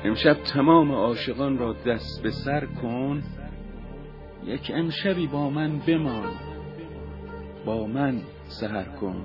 امشب تمام عاشقان را دست به سر کن، یک امشبی با من بمان، با من سحر کن.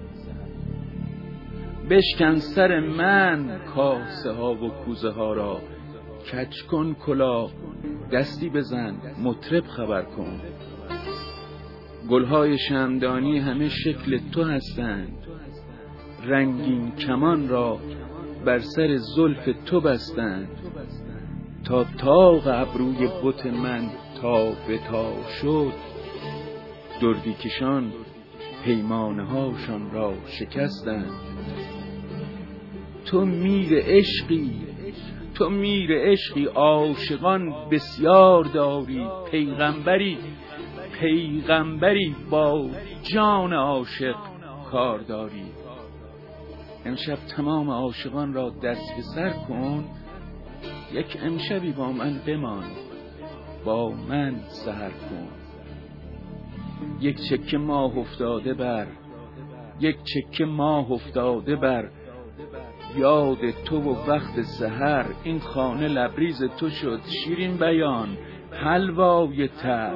بشکن سر من کاسه ها و کوزه ها را، کج کن کلاه، دستی بزن، مطرب خبر کن. گلهای شمعدانی همه شکل تو هستند، رنگین کمان را بر سر زلف تو بستند. تا طاق ابروی بت من تا به تا شد، دردی کشان پیمانه هاشان را شکستند. تو میر عشقی، تو میر عشقی، عاشقان بسیار داری. پیغمبری، پیغمبری با جان عاشق کار داری. امشب تمام عاشقان را دست به سر کن، یک امشبی با من بمان، با من سحر کن. یک چکه ماه افتاده بر، یک چکه ماه افتاده بر یاد تو و وقت سحر. این خانه لبریز تو شد شیرین بیان، حلوای تر.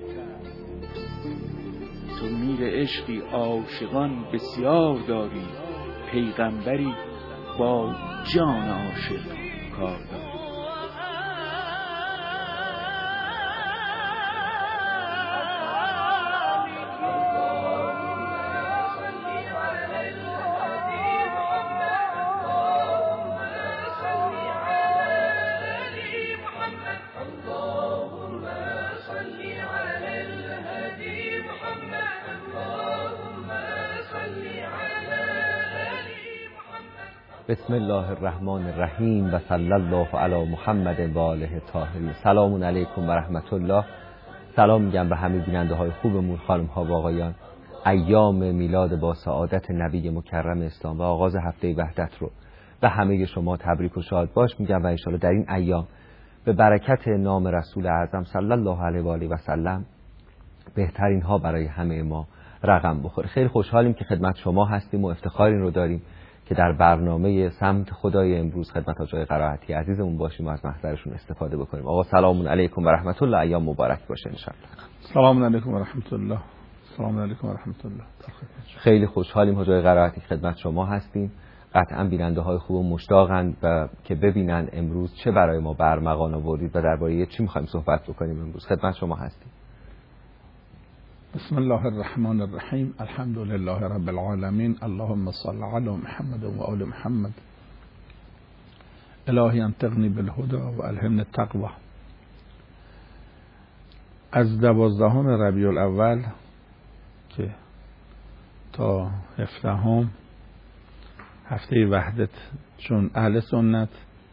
تو میر عشقی، عاشقان بسیار داری. پیغمبری با جان عاشق کار داری. بسم الله الرحمن الرحیم و صلی الله علی محمد و آله الطاهرین. سلام علیکم و رحمت الله. سلام میگم به همه بیننده های خوبمون، خانم ها و آقایان. ایام میلاد با سعادت نبی مکرم اسلام و آغاز هفته وحدت رو به همه شما تبریک و شاد باش میگم و ان شاءالله در این ایام به برکت نام رسول اعظم صلی الله علیه و آله و سلم بهترین ها برای همه ما رقم بخوره. خیلی خوشحالیم که خدمت شما هستیم و افتخار این رو داریم که در برنامه سمت خدای امروز خدمت آقای قرائتی عزیزمون باشیم و از محضرشون استفاده بکنیم. آقا سلام علیکم و رحمت الله، ایام مبارک باشه ان شاء الله. سلام علیکم و رحمت الله. سلام علیکم و رحمت الله. خیلی خوشحالیم حضور قرائتی خدمت شما هستیم. قطعا بیننده های خوب مشتاقند و که ببینن امروز چه برای ما برمغان آوردید و درباره چی می‌خوایم صحبت بکنیم. امروز خدمت شما هستیم. بسم الله الرحمن الرحیم. الحمد لله رب العالمین. اللهم صل علی محمد و آل محمد. الهی انطقنی بالهدى و الهمنی التقوى. از 12 ربیع الاول که تا 17 هفته وحدت، چون اهل سنت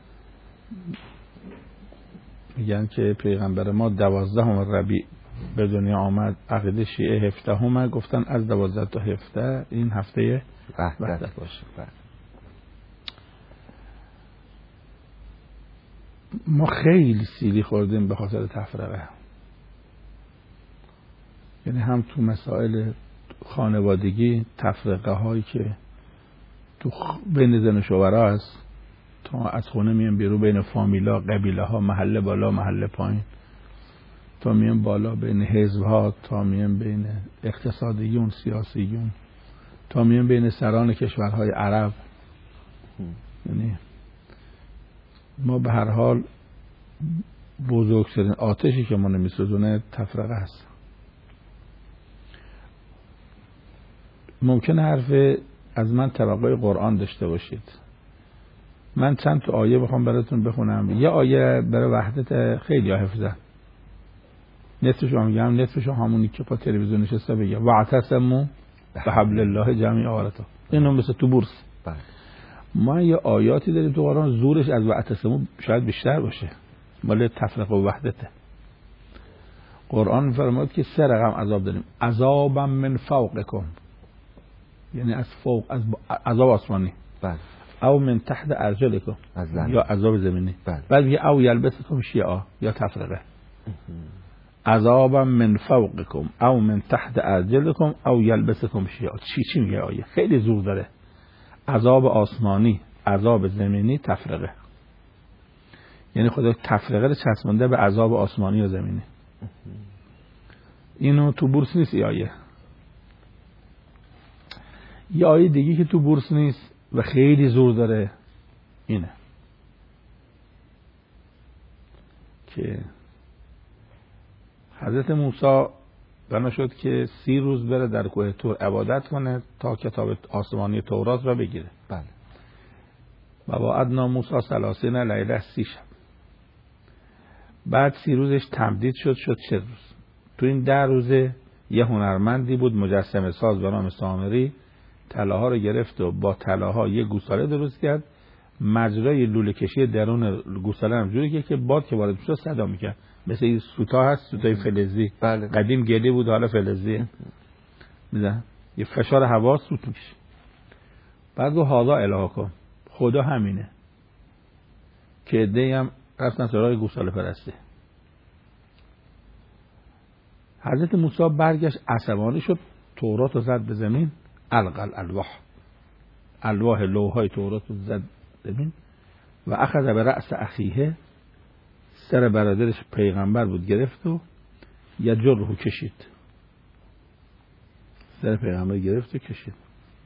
میگن که پیغمبر ما 12 ربیع به دنیا آمد، عقیده شیعه 17 گفتن از 12 تا 17 این هفته وحدت باشه. ما خیلی سیلی خوردیم به خاطر تفرقه، یعنی هم تو مسائل خانوادگی تفرقه هایی که تو بین زن و شوهر هست، تا از خونه میان بیرون بین فامیلا، قبیله ها، محله بالا محله پایین، تا میان بالا بین حزب ها، تا میان بین اقتصادیون، سیاسیون، تا میان بین سران کشورهای عرب. یعنی ما به هر حال بزرگترین آتشی که ما نمیسوزونه تفرقه است. ممکنه حرف از من توقع قرآن داشته باشید. من چند تا آیه بخوام براتون بخونم. یه آیه برای وحدت خیلی حفظن، نصفشو میگم، نصفشو همونی که پا تلویزیون نشسته بگه واعتصموا بحبل الله جمیعا. اینو مثل تو بورس. ما یه آیاتی داریم تو قرآن زورش از واعتصموا شاید بیشتر باشه، مال تفرقه و وحدته. قرآن فرمود که 3 رقم عذاب داریم. عذابا من فوقکم، یعنی از فوق، از عذاب آسمانی. او من تحت ارجلکم، یا عذاب زمینی. بعد میگه او یلبسکم شیعا، یا تفرقه. عذابا من فوقکم او من تحت ارجلکم او یلبسکم شیعا. چی میگه آیه؟ خیلی زور داره. عذاب آسمانی، عذاب زمینی، تفرقه. یعنی خدا تفرقه رو چسبونده به عذاب آسمانی و زمینی. اینو تو بورس نیست. یه آیه دیگه که تو بورس نیست و خیلی زور داره اینه که حضرت موسی بنا شد که 30 روز بره در کوه طور عبادت کنه تا کتاب آسمانی تورات را بگیره. بله. و وعدنا موسی 30 لیله 30 شب. بعد 30 روزش تمدید شد 40 روز. تو این 10 روزه یه هنرمندی بود مجسمه ساز به نام سامری، طلاها رو گرفت و با طلاها یه گوساله درست کرد. مجرای لوله کشی درون گوساله هم جوری که باد که وارد میشه صدا میکرد. مثل این سوتا هست، سوتای فلزی. بله. قدیم گلی بود حالا فلزیه. میدن یه فشار هوا سوت میشه. بعد گفت هذا الهکم، خدا همینه. که عده‌ای هم رفتن سراغ گوساله پرستی. حضرت موسی برگشت عصبانی شد، تورات رو زد به زمین. القل الواح لوحای تورات رو زد زمین و اخذ به رأس اخیه، سر برادرش پیغمبر بود گرفت و یه جرهو کشید. سر پیغمبر گرفت و کشید.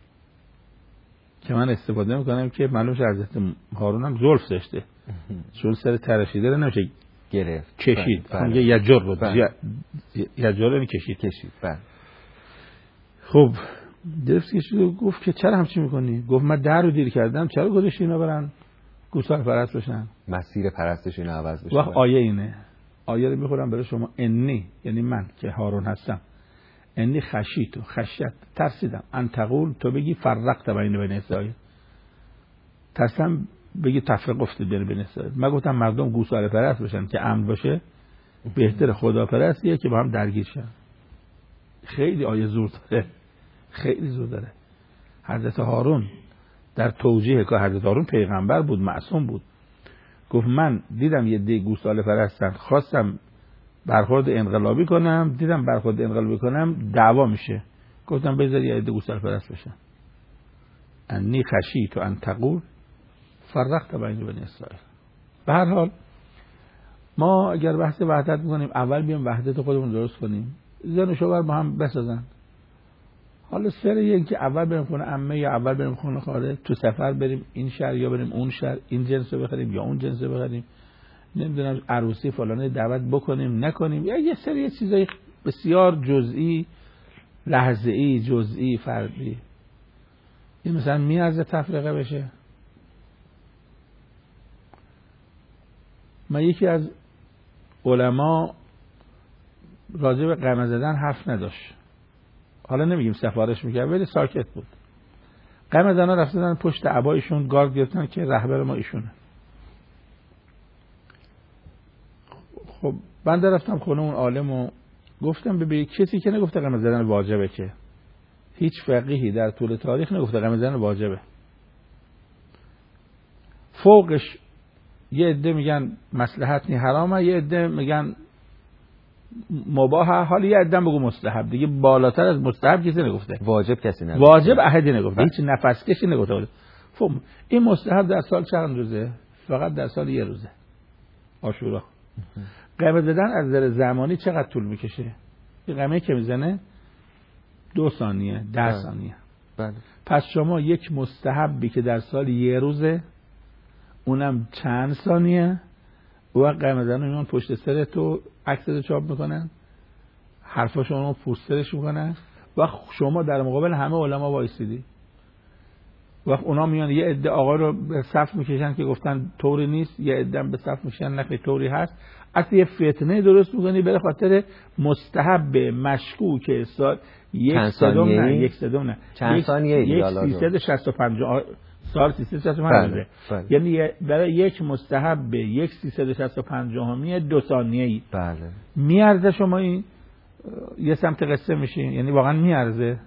که من استفاده میکنم که معلوم شه حضرت هارون هم زلف داشته، چون سر ترشیده رو نمیشه گرفت، کشید. بله. یه جرهو یه جرهو کشید. بله. خب درست کشید و گفت که چرا همچی میکنی؟ گفت من در رو دیر کردم، چرا گذاشتی اینا برن گوساله پرست بشن؟ مسیر پرستش اینو عوض بشه. وقت آیه اینه، آیه رو میخورم برای شما. انی یعنی من که هارون هستم، انی خشیت ترسیدم ان تقول، تو بگی فرقت بین اسرائیل، ترسم بگی تفرقه افتاد بین اسرائیل. من گفتم مردم گوساله پرست بشن که امن باشه، بهتر خدا پرستیه که با هم درگیر شن. خیلی آیه زور داره، خیلی زور داره. حضرت هارون در توجیه که حضرت هارون پیغمبر بود، معصوم بود، گفت من دیدم یه دی گوساله پرستن، خواستم برخورد انقلابی کنم، دیدم برخورد انقلابی کنم دعوا میشه، گفتم بذار یه دی گوساله پرست بشن. انی خشیت ان تقول فرقت بین بنی اسرائیل. به هر حال ما اگر بحث وحدت میکنیم، اول بیام وحدت خودمون درست کنیم، زن و شوهر با هم بسازن. حالا سر این که اول بریم خونه عمه یا اول بریم خونه خاله، تو سفر بریم این شهر یا بریم اون شهر، این جنس رو بخریم یا اون جنس رو بخریم، نمیدونم عروسی فلانه دعوت بکنیم نکنیم، یا یه سری چیزای بسیار جزئی، لحظه‌ای، جزئی، فردی، این مثلا میارزه تفرقه بشه؟ من یکی از علما راجع به قمه زدن حرف نداشت، حالا نمیگیم سفارش میکرد ولی ساکت بود. قمه زدن رفتن پشت عبایشون گارد گرفتن که رهبر ما ایشونه. خب من رفتم خونه اون عالم و گفتم ببین کسی که نگفته قمه زدن واجبه، که هیچ فقیهی در طول تاریخ نگفته قمه زدن واجبه. فوقش یه عده میگن مصلحت نی حرامه، یه عده میگن مباحه، حالا یه عده بگو مستحب، دیگه بالاتر از مستحب کسی نگفته. واجب کسی نگفته. واجب احدی نگفته، هیچ نفس کشی نگفته. خب این مستحب در سال چند روزه؟ فقط در سال یه روزه، عاشورا. قمه زدن از نظر زمانی چقدر طول میکشه؟ این قمه که میزنه 2 ثانیه 10 ثانیه. بله. پس شما یک مستحبی که در سال یه روزه، اونم چند ثانیه، و قمه زدن میان پشت سر تو عکسشو چاپ میکنن، حرفاشون رو پوسترش میکنن، و شما در مقابل همه علما وایسیدی، و اونا میان یه عده آقا رو به صف میکشن که گفتن طوری نیست، یه عده به صف میکشن نه طوری هست. اصلا یه فتنه درست میکنی به خاطر مستحب مشکوک سال یک صدم نه چند ثانیه یک 365 سال 365. یعنی برای یک مستحب یک 365 2 ثانیه‌ای. بله. میارزه شما این یه سمت قصه میشین؟ یعنی واقعا میارزه؟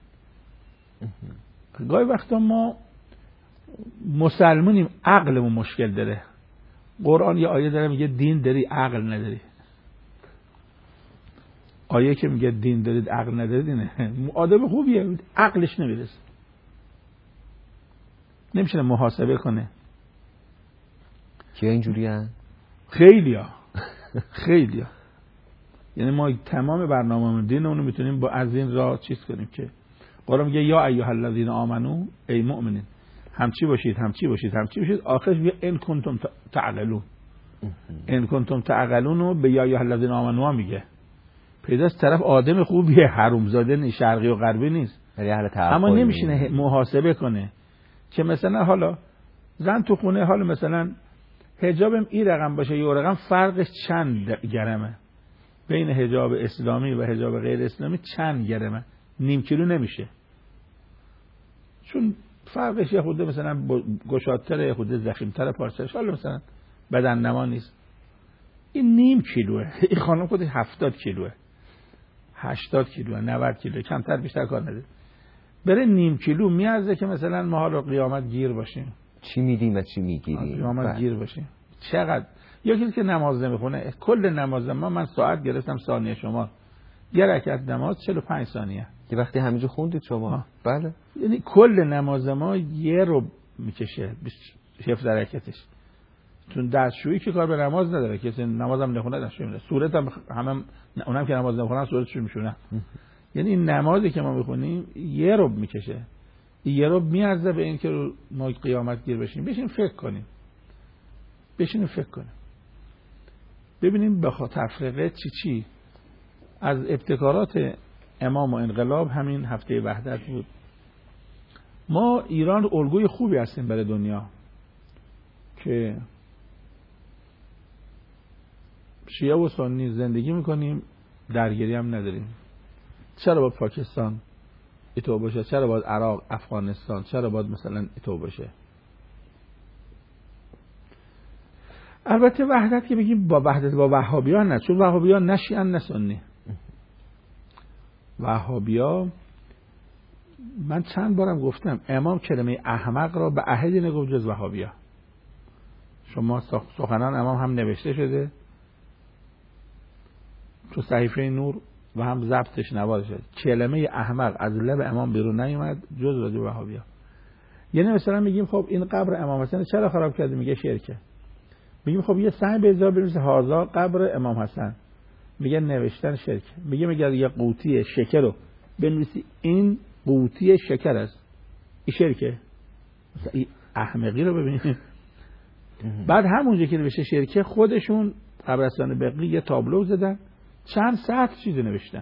گاهی وقتا ما مسلمونیم عقلمون مشکل داره. قرآن یه آیه داره میگه دین داری عقل نداری. آیه که میگه دین دارید عقل ندارید اینه. آدم خوبیه عقلش نمیرسه، نمیشه محاسبه کنه. که اینجوری هست؟ خیلیا یعنی ما تمام برنامه‌مون دینمون رو میتونیم با از این راه چیز کنیم که قرآن میگه یا ایها الذین آمنو، ای مؤمنین همچی باشید آخرش میگه ان کنتم تعقلون. ان کنتم تعقلون رو به یا ایها الذین آمنو میگه. پیداست طرف آدم خوبیه، حرومزاده نیست، شرقی و غربی نیست، اما نمیشینه محاسبه کنه که مثلا حالا زن تو خونه حالا مثلا حجابم این رقم باشه یا رقم، فرقش چند گرمه بین حجاب اسلامی و حجاب غیر اسلامی؟ چند گرمه؟ نیم کیلو نمیشه، چون فرقش یه خورده مثلا گشادتره، یه خورده ضخیم‌تره پارچه‌اش، حالا مثلا بدن نما نیست. این نیم کیلوه، این خانم خودش 70 کیلوه، 80 کیلوه، 90 کیلوه، کمتر بیشتر کار نداره. بره نیم کیلو میارزه که مثلا ما حالا قیامت گیر باشیم. چی میدیم و چی میگیریم؟ قیامت گیر باشیم. چقدر یکی که نماز نمیخونه، کل نماز من ساعت گرفتم ثانیه شما، یه رکعت نماز 45 ثانیه. یه وقتی همینجا خوندید شما؟ بله. یعنی کل نماز ما یه رو میکشه 7 رکعتش. چون دستشویی که کار به نماز نداره، کسی نمازم نخونه دستشویی میره، صورت هم همه اونم که نماز نمیخونن صورتشون میشونن. یعنی این نمازی که ما میخونیم یه رو میکشه، یه رو میارزه به این که ما قیامت گیر بشیم. بشین فکر کنیم ببینیم بخاطر تفرقه چی از ابتکارات امام و انقلاب همین هفته وحدت بود. ما ایران الگوی خوبی هستیم برای دنیا که شیعه و سنی زندگی میکنیم، درگیری هم نداریم. چرا باید پاکستان ایتو باشه؟ چرا باید عراق، افغانستان، چرا باید مثلا ایتو باشه؟ البته وحدت که بگیم با وحدت با وهابیان نه، چون وهابیان نه شیعه نه سنی. وهابیا من چند بارم گفتم امام کلمه احمق را به احدی نگفت جز وهابیا. شما سخنان امام هم نوشته شده تو صحیفه نور و هم ضبطش نوشته شده، کلمه احمق از لب امام بیرون نیومد جز راجع به وهابیا. یعنی مثلا میگیم خب این قبر امام حسین چرا خراب کردی؟ میگه شرکه. میگیم خب یه سنگ به ازا بنویسه هازا قبر امام حسن، میگه نوشتن شرک. میگه یه قوطی شکر رو بنویسی این قوطی شکر است، این شرکه. این احمقی رو ببینید. بعد همونجا که نوشته شرکه، خودشون قبرستان بقیع یه تابلو زدن، چند سطر چیزی نوشتن.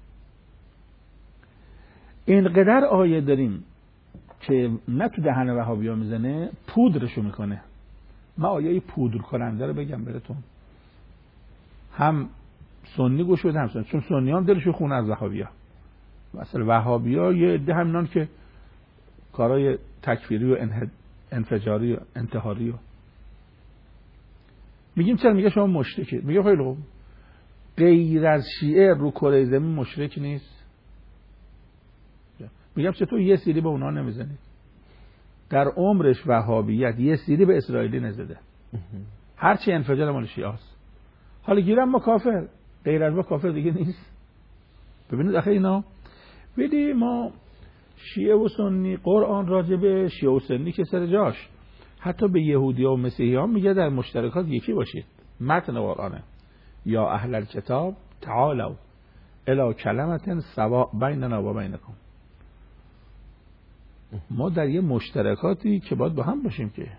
اینقدر آیه داریم که نه تو دهن وهابیا میزنه، پودرشو میکنه. من آیه پودر کننده رو بگم براتون، هم سنی گوش بده هم سنی، چون سنی هم دلشو خونه از وهابیا. مثلا وهابیا یه عده همینان که کارهای تکفیری و انفجاری و انتحاری و میگیم چرا؟ میگه شما مشرکید. میگه خیلی خوب، غیر از شیعه رو کره زمین مشرک نیست. میگم چطور یه سیلی به اونا نمیزنید؟ در عمرش وهابیت یه سیلی به اسرائیلی نزده، هرچی انفجار مال شیعه است. حالا گیرم ما کافر، غیر از ما کافر دیگه نیست. ببینید آخه اینا بدی ما شیعه و سنی، قرآن راجبه شیعه و سنی که سر جاش، حتی به یهودی و مسیحی ها میگه در مشترکات یکی باشید. متن قرآنه یا اهل الکتاب تعالوا الی کلمة سواء بیننا و بینکم. ما در یه مشترکاتی که باید با هم باشیم. که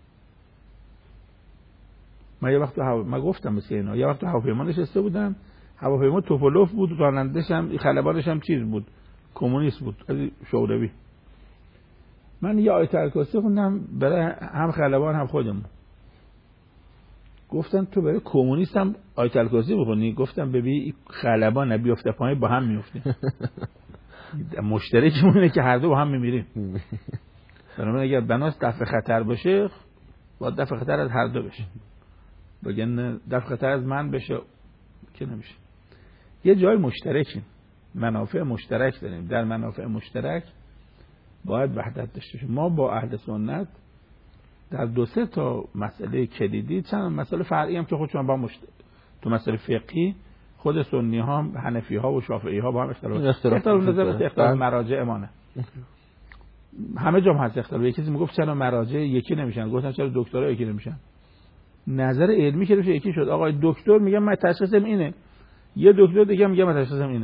من یه وقت من گفتم مثل اینا، یه وقت هواپیما نشسته بودم، هواپیما توپولوف بود، رانندش هم خلبانش هم چیز بود، کمونیست بود، از شوروی. من یه آیت الکرسی خوندم برای هم خلبان هم خودمون. گفتن تو برای کمونیست هم آیت الکرسی بخونی؟ گفتم ببین خلبان بیفته پایین با هم میافتیم. مشترکمون اینه که هر دو با هم میمیریم. بنابراین اگر بناس دفع خطر باشه، باید دفع خطر از هر دو بشه. بگن دفع خطر از من بشه که نمیشه. یه جای مشترکیم، منافع مشترک داریم، در منافع مشترک باید وحدت داشته باشیم. ما با اهل سنت در 2-3 تا مسئله کلیدی، چند مسئله فرعی هم که خودشون با تو مسئله فقهی خود سنی ها، حنفی ها و شافعی ها با هم اختلاف نظر، اختلاف مراجع امانه. همه جا هست اختلاف. یکی میگفت چرا مراجع یکی نمیشن؟ گفتن چرا دکترا یکی نمیشن؟ نظر علمی که روش یکی شد. آقا دکتر میگه من تشخیصم اینه، یه دکتر دیگه میگه من تشخیصم اینه.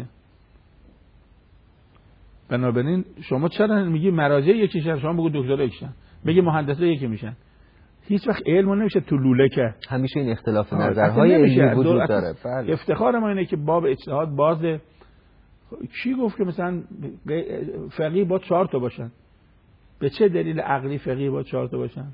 بنابراین شما چرا میگی مراجع یکیشن، شما بگو دکترها یکیشن، بگی مهندسا یکی میشن. هیچ وقت علم نمیشه تو لوله که همیشه این اختلاف نظرهای علمی وجود داره. بله. افتخار ما اینه که باب اجتهاد بازه. کی گفت که مثلا فقیه با 4 تا باشن؟ به چه دلیل عقلی فقیه با 4 تا باشن؟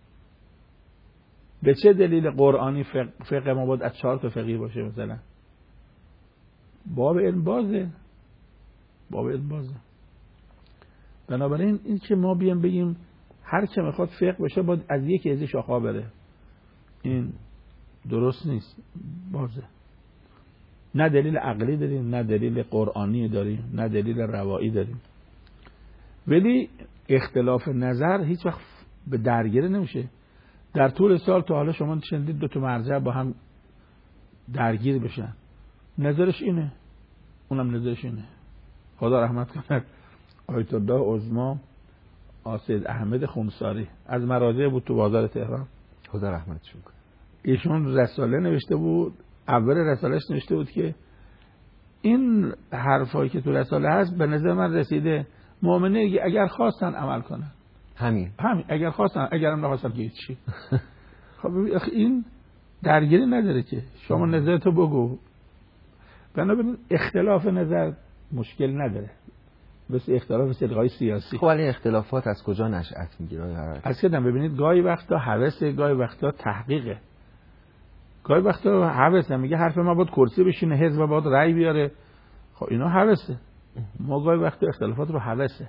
به چه دلیل قرآنی فقه ما باید از 4 تا فقیه باشه مثلا؟ باب علم بازه. باب علم بازه. بنابراین این که ما بیام بگیم هر که میخواد فقه بشه باید از یکی از شاخه‌ها بره، این درست نیست. بازه. نه دلیل عقلی داریم، نه دلیل قرآنی داریم، نه دلیل روایی داریم. ولی اختلاف نظر هیچ وقت به درگیری نمیشه. در طول سال تا حالا شما شنیدید 2 تا مرجع با هم درگیر بشن، نظرش اینه اونم نظرش اینه. خدا رحمت کنه آیت الله عظما سید احمد خونساری از مراجع بود تو بازار تهران، خدا رحمتش کنه. ایشون رساله نوشته بود، اول رسالهش نوشته بود که این حرفایی که تو رساله هست به نظر من رسیده، مؤمنه اگر خواستن عمل کنن. همین اگر خواستن، اگرم نخواستن که چی. خب این درگیری نداره که شما نظرتو بگو. بنابراین اختلاف نظر مشکل نداره، بس اختلاف سلقای سیاسی. خب ولی اختلافات از کجا نشأت میگیره؟ از کدام ببینید گاهی وقتا هوسه، گاهی وقتا تحقیقه، گاهی وقتا هوسه. میگه حرف ما باید کرسی بشینه، حزب باید رأی بیاره. خب اینا هوسه. ما گاهی وقتا اختلافات رو هوسه،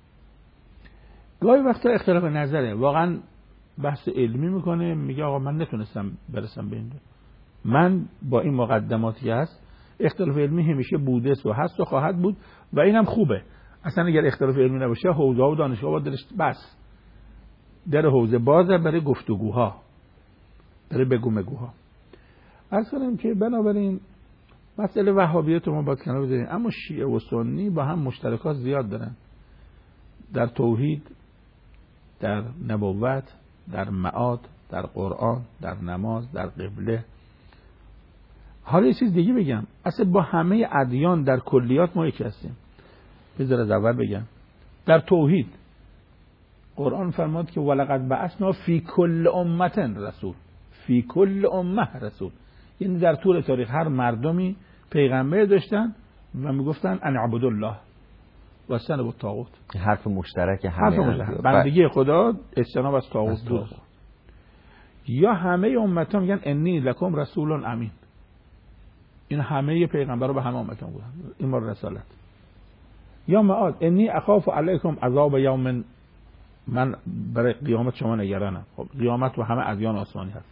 گاهی وقتا اختلاف نظره. واقعا بحث علمی میکنه، میگه آقا من نتونستم برسم به این، من با این مقدماتی که هست. اختلاف علمی همیشه بوده و هست و خواهد بود و اینم خوبه. اصلا اگر اختلاف علمی نباشه حوزه ها و دانشگاه با درش بس در حوزه بازه برای گفتگوها، برای بگو مگوها. عرض کنم که بنابراین مسئله وهابیت رو ما باید کنار بذاریم، اما شیعه و سنی با هم مشترکات زیاد دارن، در توحید، در نبوت، در معاد، در قرآن، در نماز، در قبله. حالا یه چیز دیگه بگم، اصلا با همه ادیان در کلیات ما یکی هستیم. بذار از اول بگم، در توحید قرآن فرمود که ولقد بعثنا فی کل امة رسول، فی کل امه رسول، یعنی در طول تاریخ هر مردمی پیغمبر داشتن و میگفتن ان اعبدوا الله و اجتنبوا الطاغوت. حرف مشترک همه، بندگی خدا، اجتناب از طاغوت دور. یا همه امت‌ها میگن انی لکم رسول امین، این همه پیغمبرها به همه امت گفتن این مال رسالت. یا معاد انی اخاف علیکم عذاب یوم، من برای قیامت شما نگرانم. خب قیامت تو همه ادیان آسمانی هست.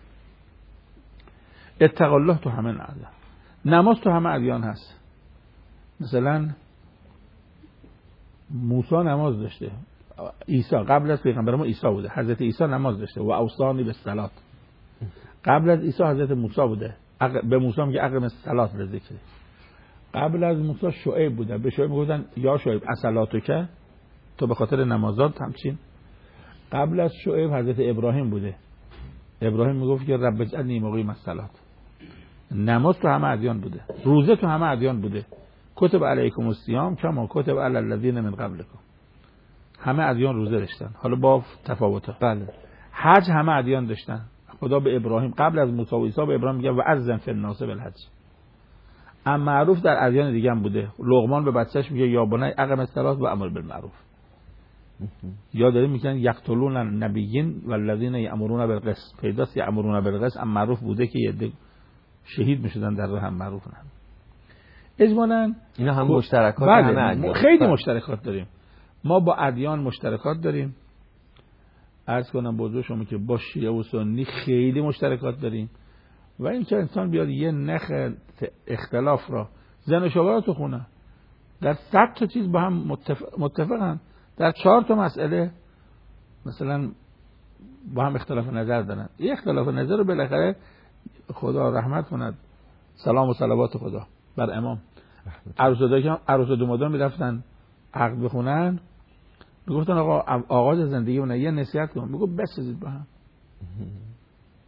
اتقوا الله تو همه ادیان، نماز تو همه ادیان هست. مثلا موسی نماز داشته، عیسی قبل از پیغمبر ما عیسی بوده، حضرت عیسی نماز داشته و اوصانی بالصلاه. قبل از عیسی حضرت موسی بوده، به موسی میگه اقم الصلاه به ذکر. قبل از موسی شعیب بوده، به شعیب میگفتن یا شعیب اصلاتک، تو به خاطر نمازات همچین. قبل از شعیب حضرت ابراهیم بوده، ابراهیم میگفت که رب اجعلنی مقیم الصلاه. نماز تو همه ادیان بوده، روزه تو همه ادیان بوده. کتب علیکم الصیام کما کتب علی الذین من قبلکم، همه ادیان روزه داشتن، حالا با تفاوت‌ها. بله. حج همه ادیان داشتن. خدا به ابراهیم قبل از موسی و عیسی به ابراهیم میگه و اذن فی الناس بالحج. اما معروف در ادیان دیگه هم بوده. لقمان به بچه‌ش میگه یا بنی اقم الصلاه و امر بالمعروف. یا داریم میگن یقتلون النبیین والذین یأمرون بالقسط، پیداست یأمرون بالقسط اما معروف بوده که یه شهید میشدن در راه هم معروف نه. اجمالاً اینا هم مشترکات همه ادیان. خیلی مشترکات داریم. ما با ادیان مشترکات داریم. عرض کنم بزرگ شما که با شیعه و سنی خیلی مشترکات داریم. و این که انسان بیاد یه نخ اختلاف را زن و شوهر تو خونه در 100 تا چیز با هم متفقن، در 4 تا مسئله مثلا با هم اختلاف نظر دارن. یه اختلاف نظر رو بالاخره خدا رحمت کند، سلام و صلوات خدا بر امام. عروس و داماد میرفتن عقد بخونن، میگفتن آقا آغاز زندگی اون یه نصیحت کن، میگفت بسازید با هم.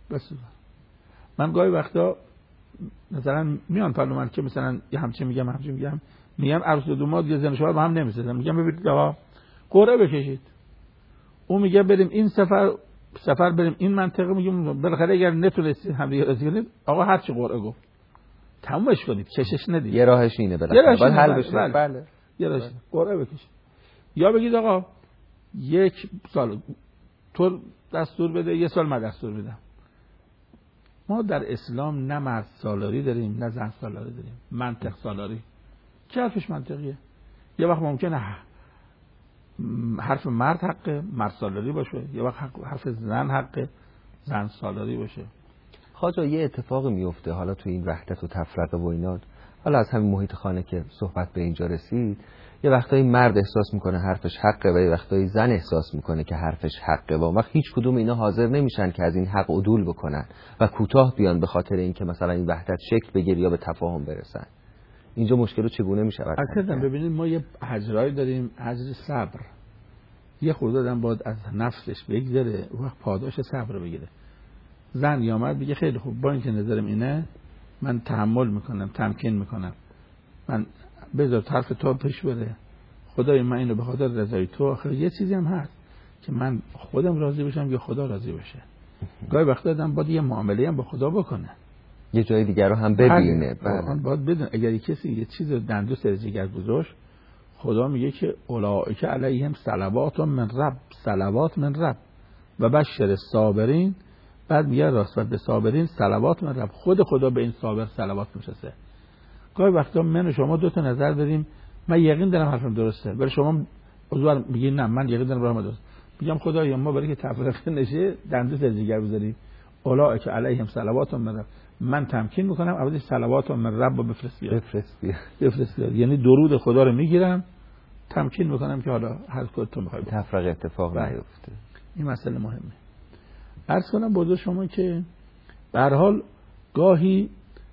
بسوزن. من گاهی وقتا مثلا میان پارلمان که مثلا یه همچین میگم عروس و دوماد یه زن و شوهر با هم نمیسازن، میگم ببینید آقا قرعه بکشید، اون میگه بریم این سفر بریم این منطقه، میگم بالاخره اگر نتونستید هم دیگه راضی کنید آقا هر چی قرعه گفت تمومش کنید، کشش ندید. یه راهش اینه بالاخره باید حل بشه. بله یه راهش قرعه بکشید، یا بگید آقا یک سال تو دستور بده، یه سال من دستور بدم. ما در اسلام نه مرد سالاری داریم نه زن سالاری داریم، منطق سالاری. چه حرفش منطقیه؟ یه وقت ممکنه حرف مرد حق مرد سالاری باشه، یه وقت حرف زن حق زن سالاری باشه. خواجه یه اتفاق میفته حالا تو این وحدت و تفرقه و اینا، حالا از همین محیط خانه که صحبت به اینجا رسید، یه وقتایی مرد احساس میکنه حرفش حقه و یه وقتایی زن احساس میکنه که حرفش حقه و وقت هیچ کدوم اینا حاضر نمیشن که از این حق عدول بکنن و کوتاه بیان به خاطر اینکه مثلا این وحدت شکل بگیره یا به تفاهم برسن. اینجا مشکل رو چگونه میشه؟ ببینید ما یه حجرایی داریم، حجر صبر. یه خورده آدم باید از نفسش بگذره، وقت پاداش صبر بگیره. زن یا مرد بگه خیلی خوب، با اینکه نظرم اینه من تحمل میکنم، تمکین میکنم، من بذار طرف تو پیش بره، خدای من اینو به خاطر رضای تو. آخر یه چیزی هم هست که من خودم راضی بشم یا خدا راضی بشه. گاهی وقتا آدم باید یه معامله هم با خدا بکنه، یه جای دیگر رو هم ببینه. بله باید بدون اگر کسی یه چیز رو دندو سر جگر گذاشت، خدا میگه که اولئک علیهم صلوات من رب و بشر الصابرین. بعد میگه راست به صابرین صلوات من رب، خود خدا به این صابر صلوات میفرسته. گاهی وقتا من و شما دو تا نظر داریم، من یقین دارم حرفم درسته، ولی شما عذر میگین نه من یقین دارم راهم درست. میگم خدایا ما برای که تفرقه نشه دندو سر جگر بذاری، اولئک علیهم صلوات من رب، من تمکین میکنم اول صلوات من رب رو بفرست بیار. یعنی درود خدا رو میگیرم، تمکین میکنم که حالا هر کار تو میخوای تفرقه اتفاق نیفته. این مسئله مهمه. عرض کنم بوده شما که به هر حال گاهی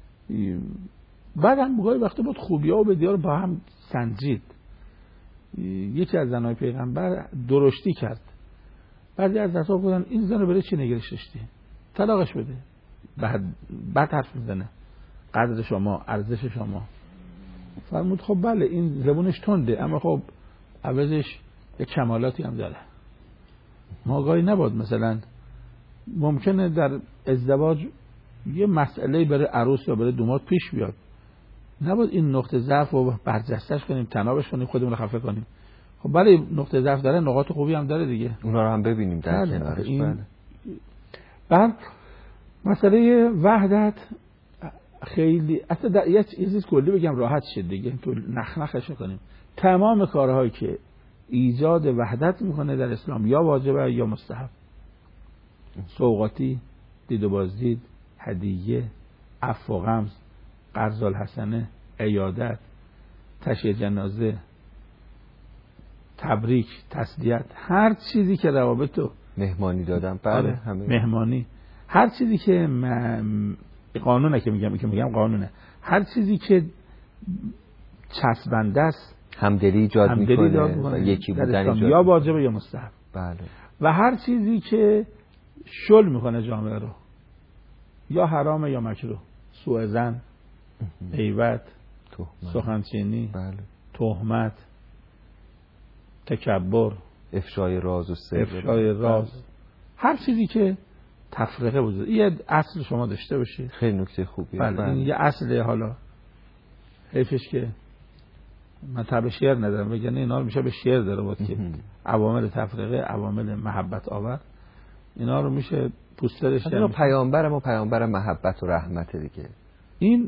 بعدم گاهی وقتا بود خوبی‌ها و بدی‌ها با هم سنجید. یکی از زنای پیغمبر درشتی کرد، بعضی از دستا گفتن این زن رو برای چی نگرش داشتی؟ طلاقش بده. بعد حرف میزنه قدر شما، ارزش شما. فرمود خب بله این زبونش تنده اما خب عوضش یک کمالاتی هم داره. ما گاهی نباد مثلا ممکنه در ازدواج یه مسئله برای عروس یا برای دوماد پیش بیاد، نباید این نقطه ضعف رو برجستش کنیم، تنابش کنیم، خودمون رو خفه کنیم. خب بله نقطه ضعف داره، نقاط خوبی هم داره دیگه، اونا رو هم ببینیم در کنارش. بله. مسئله وحدت خیلی اصلا یه چیز کلی بگم راحت شد دیگه، تو نخنخش کنیم. تمام کارهایی که ایجاد وحدت میکنه در اسلام یا واجبه یا مستحب. سوغاتی، دید و بازدید، هدیه، عفو و غمز، قرض الحسنه، عیادت، تشییع جنازه، تبریک، تسلیت، هر چیزی که روابطو مهمانی دادم، بله همه مهمانی، هر چیزی که قانونه که میگم قانونه، هر چیزی که چسبنده است همدلی ایجاد میکنه، یکی بودن ایجاد یا واجب یا مستحب. بله. و هر چیزی که شل میکنه جامعه رو، یا حرام یا مکروه، سوء ظن، غیبت، سخنچینی، بله، تهمت، تکبر، افشای راز و سر، هر چیزی که تفرقه بوده. یه اصل شما داشته باشید. خیلی نکته خوبیه. بله. این یه اصله. حالا حیفش که من تب شعر ندارم، وگرنه اینا رو میشه به شعر داره بود که عوامل تفرقه، عوامل محبت آور، اینا رو میشه پوسترش کرد. اینا پیامبر محبت و رحمت دیگه. این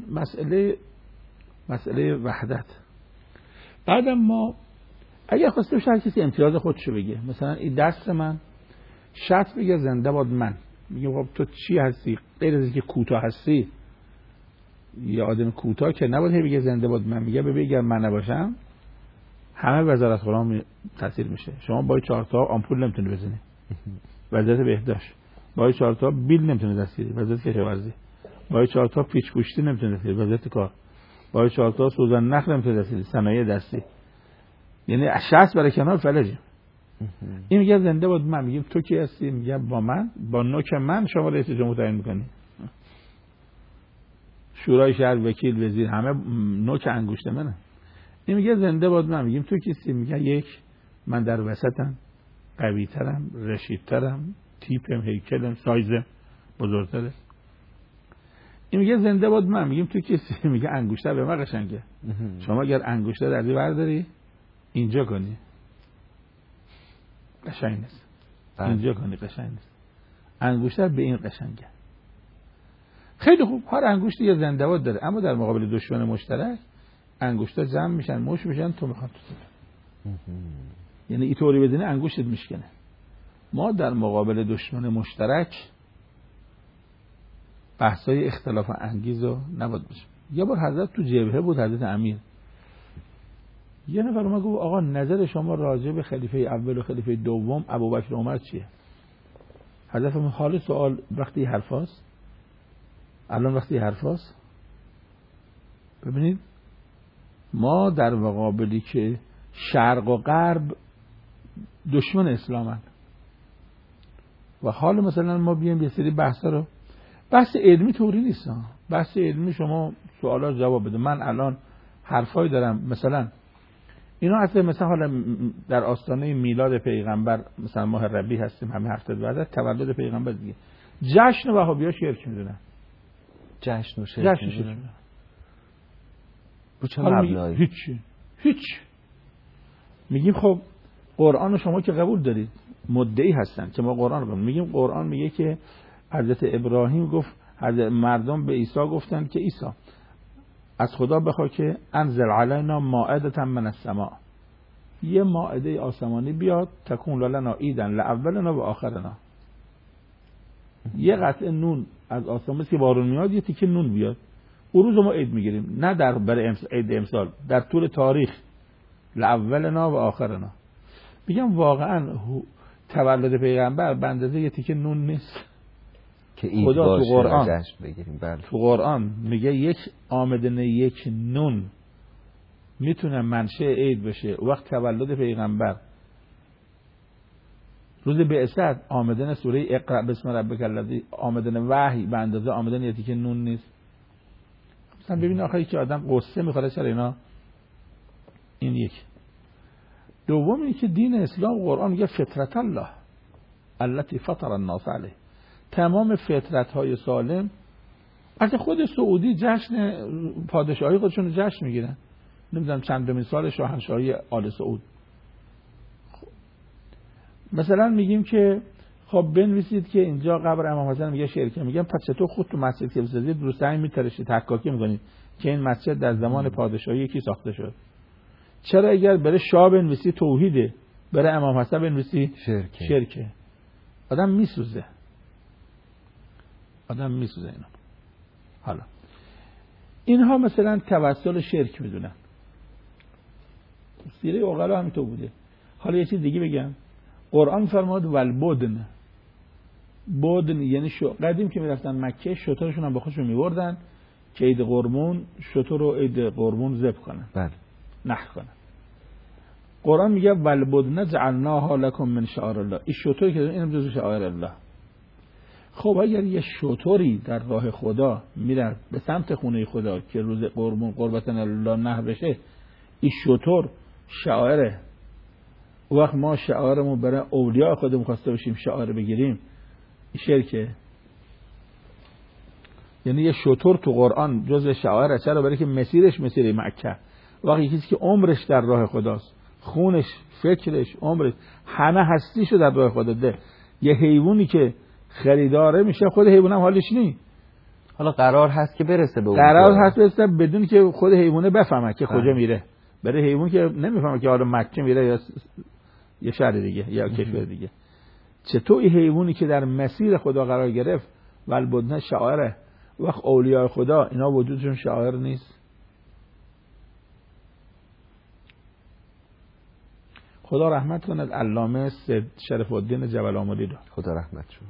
مسئله وحدت. بعدم ما اگر خواسته بشه هر کسی امتیاز خودشو بگه، مثلا این دست من شط بگه زنده باد من، میگه خب تو چی هستی؟ غیر از اینکه کوتاه هستی، یه آدم کوتاه که نباید بگه زنده باد من، میگه بگه من نباشم همه وزارت خونه تاثیر میشه. شما با 4 تا آمپول نمیتونی بزنی، وزارت بهداشت، با 4 تا بیل نمیتونی دستگیری، وزارت کشاورزی، با 4 تا پیچ پوشتی نمیتونی دستگیری، وزارت کار، با 4 تا سوزن نخل نمیتونی دستگیری، صنایع دستی. یعنی 60 برای کنار فلجی. این میگه زنده باد من. میگیم تو کی هستی؟ میگه با من، با نوک من شما رئیس جمهور تعیین میکنی. شورای شهر، وکیل، وزیر، همه نوک انگشت منه. این میگه زنده باد من. میگیم تو کیستی؟ میگه یک، من در وسطم، قوی ترم، رشید ترم، تیپم، هیکلم، سایزم بزرگتره. این میگه زنده باد من. میگیم تو کیستی؟ میگه انگشتر به من قشنگه. شما اگر انگشتر از این برداری اینجا کنی قشنگ نیست، اینجا کنی قشنگ نیست، انگشتر به این قشنگه. خیلی خوب، هر انگشتی یه زنده باد داره، اما در مقابل دشمن مشترک انگشتا جمع میشن، مش میشن، تو میخواد تو یعنی اینطوری بدونی انگشتت میشکنه. ما در مقابل دشمن مشترک بحثای اختلاف انگیزو نباید بشه. یه بار حضرت تو جبهه بود، حضرت امیر، یه نفر اومد گفت آقا نظر شما راجع به خلیفه اول و خلیفه دوم ابوبکر و عمر چیه؟ حضرت فرمود حال سوال وقتی حرفاست، الان وقتی حرفاست. ببینید ما در مقابلی که شرق و غرب دشمن اسلامن و حال مثلا ما بیایم یه سری بحثا رو، بحث علمی طوری نیست، بحث علمی شما سوالا جواب بده. من الان حرفایی دارم، مثلا اینا اصلا مثلا حالا در آستانه میلاد پیغمبر، مثلا ماه ربیع هستیم، همه هفته بعد تولد پیغمبر دیگه، جشن وهابی‌ها شرک میدونن. جشن و شرک میدونن. رو چه مبنایی؟ هیچ. میگیم خب قرآن رو شما که قبول دارید، مدعی هستن که ما قرآن رو قبول. میگیم قرآن میگه که حضرت ابراهیم گفت، حضرت مردم به عیسی گفتن که عیسی از خدا بخواه که انزل علینا مائدة من السماء، یه مائده آسمانی بیاد، تکون لنا عیدا لاولنا و آخرنا، یه قطعه نون از آسمان که بارون میاد، یه تیکه نون بیاد، اون روز ما عید میگیریم، نه در برای عید امسال، در طول تاریخ، لاولنا و آخرنا. میگم واقعا تولد پیغمبر به اندازه یه تیکه نون نیست که عید خدا باشه تو قرآن جشن بگیریم. بله. تو قرآن میگه یک آمدن یک نون میتونه منشأ عید بشه. وقت تولد پیغمبر روز بعثت آمدن سوره اقرأ بسم ربک الذی، آمدن وحی به اندازه آمدن یه تیکه نون نیست. مثلا ببین آخه که آدم قصه میخوره چرا اینا. این یک. دوم اینه که دین اسلام قرآن میگه فطرت الله التي فطر الناس علیه، تمام فطرت های سالم. از خود سعودی جشن پادشاهی خودشون جشن میگیرن، نمیدونم چندمین سال شاهنشاهی آل سعود. مثلا میگیم که خب بنویسید که اینجا قبر امام حسن، میگه شرکه. میگم پس چطور خود تو مسجد که بسازید رو سنگ میترشید، تحقاقی میکنید که این مسجد در زمان پادشاهی کی ساخته شد؟ چرا اگر بره شاه بنویسی توحیده، بره امام حسن بنویسی شرکه؟ آدم میسوزه، آدم میسوزه اینا. حالا اینها مثلا توسل شرک میدونن، سیره عقلا همینطور بوده. حالا یه چیز دیگه بگم، قرآن فرمود والبدن، بدن یعنی قدیم که میرفتن مکه شترشون هم با خودشون میبردن که عید قربون شتر رو عید قربون ذبح کنن، بله، نحر کنن. قرآن میگه والبدن جعلناها لکم من شعائر الله، این شتری که اینم جزو شعائر الله. خب اگر یه شتری در راه خدا میره به سمت خونه خدا که روز قربون قربتن الله نحر بشه، این شتر شعائره، وقت ما شعارمون برای اولیاء خودمون خواسته باشیم شعار بگیریم، شرکه. یعنی یه شتر تو قرآن جز شعاره. چرا؟ برای که مسیرش مسیر مکه. وقتی کسی که عمرش در راه خداست، خونش، فکرش، عمرش، همه هستیشو در راه خدا ده. یه حیوانی که خریداره میشه، خود حیوان هم حالش نی. حالا قرار هست که برسه به اون، قرار هست برسه بدون که خود حیوانه بفهمه که کجا میره. برای حیوان که نمیفهمه که حالا مکه میره یا یه شهر دیگه یا کشور دیگه. چطور این حیوانی که در مسیر خدا قرار گرفت والبدن شعائره، وقت اولیاء خدا اینا وجودشون شعائر نیست؟ خدا رحمت کند علامه سید شرف الدین جبل آملی رو، خدا رحمت شون.